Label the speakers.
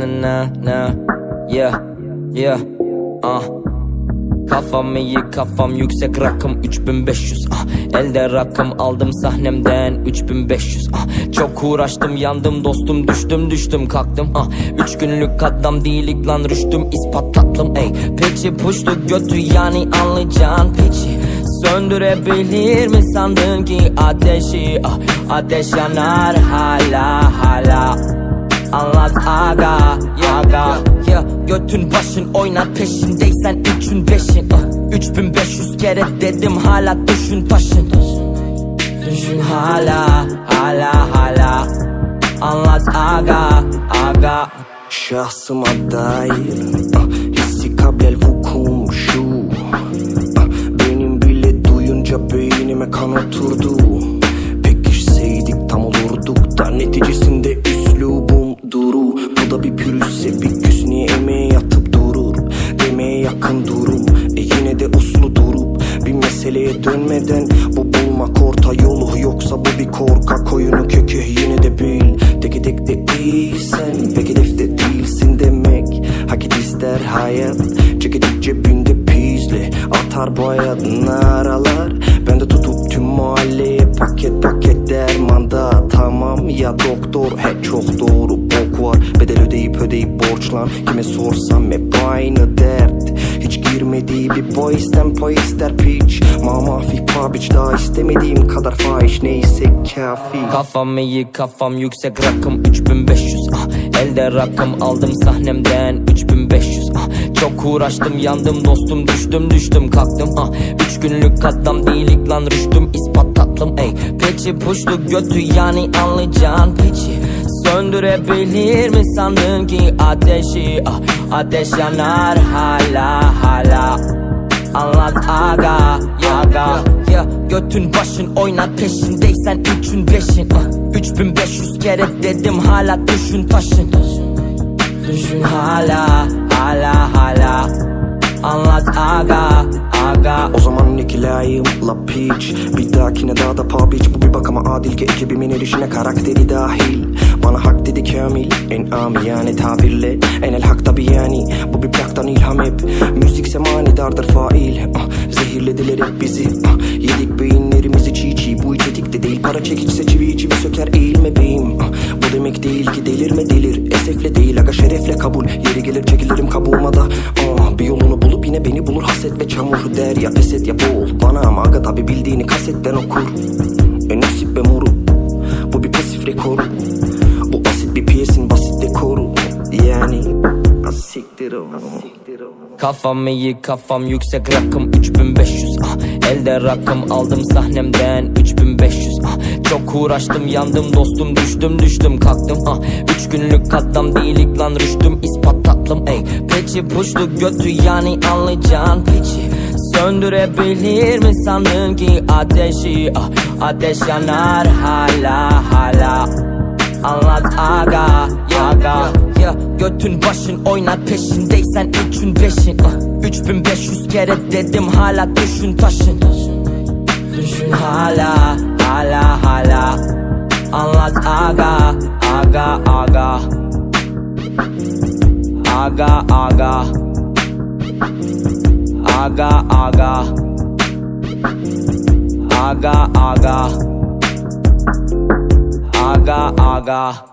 Speaker 1: Yeah, yeah, Kafam iyi, kafam yüksek, rakım 3500. Elde rakım aldım sahnemden 3500. Çok uğraştım, yandım dostum, düştüm kalktım. 3 günlük adam değilik lan, rüştüm ispat tatlım. Peçi puştu götü, yani anlayacağın peçi. Söndürebilir mi sandın ki ateşi? Ateş yanar hala. Anlat aga, ya götün başın oynar, peşindeysen 3'ün 5'in. 3500 kere dedim, hala düşün taşın. Düşün hala. Anlat aga.
Speaker 2: Şahsıma dair hissi kablel vukum şu. Benim bile duyunca beynime kan oturdu. Pekişseydik tam olurduk da neticesinde üslubum duru. Bu da bir pürüzse bir küs, niye emeğe yatıp durur? Demeye yakın durum, yine de uslu durup bir meseleye dönmeden bu bulmak orta yolu. Yoksa bu bir korkak oyunu kökü, yine de bil. Tek de değilsen pek hedefte değilsin demek. Hak ister hayat, çekecek cebinde pizli. Atar bu hayat naralar, ben de tutup tüm mahalleye paket dermanda. Tamam ya doktor, çok doğru bok var. Bedel ödeyip borçlan, kime sorsam hep aynı dert. Hiç girmediği bir boyisten pay ister piç. Mamafi pabiç, daha istemediğim kadar fahiş, neyse kafi.
Speaker 1: Kafam iyi, kafam yüksek, rakım 3500. Elde rakım aldım sahnemden 3500. Çok uğraştım, yandım dostum, düştüm kalktım. 3 günlük adam değilik lan, rüştüm ispat tatlım. Peçi puştu götü, yani anlayacağın peçi. Söndürebilir mi sandın ki ateşi? Ateş yanar hala. Anlat aga, ya götün başın oynar, peşindeysen 3'ün 5'in. 3500 kere dedim, hala düşün taşın. Düşün hala. Anlat aga.
Speaker 2: O zaman ikilayım la piç. Bir dahakine daha da pabiç. Bu bir bakama adil ki ekibimin erişine karakteri dahil. Bana hak dedi kamil, en amiyane tabirle. Enel hak tabi yani, bu bir plaktan ilham hep. Müzikse manidardır fail. Zehirlediler hep bizi. Yedik beyinlerimizi çiğ. Bu içetikte değil, para çekiçse çivi söker, eğilme beyim. Bu demek değil ki delirme delir. Esefle değil aga, şerefle kabul. Yeri gelir çekilirim kabuğuma da. Bir yolunu bulup yine beni bulur haset ve çamur. Der ya pes et ya boğul bana, ama aga tabi bildiğini kasetten okur. Nasip ve moru, bu bir pasif rekoru. Bu asit bir piyesin basit dekoru. Yani asiktir o.
Speaker 1: Kafam iyi, kafam yüksek, rakım 3500. Elde rakım aldım sahnemden 3500. Çok uğraştım, yandım dostum, düştüm kalktım. 3 günlük adam değilik lan, rüştüm ispat tatlım. Peçi puştu götü, yani anlayacağın peçi. Söndürebilir mi sandın ki ateşi? Ateş yanar hala. Anlat aga, ya götün başın oynar, peşindeysen 3'ün 5'in. 3500 kere dedim, hala düşün taşın. Düşün hala. Anlat aga. Aga.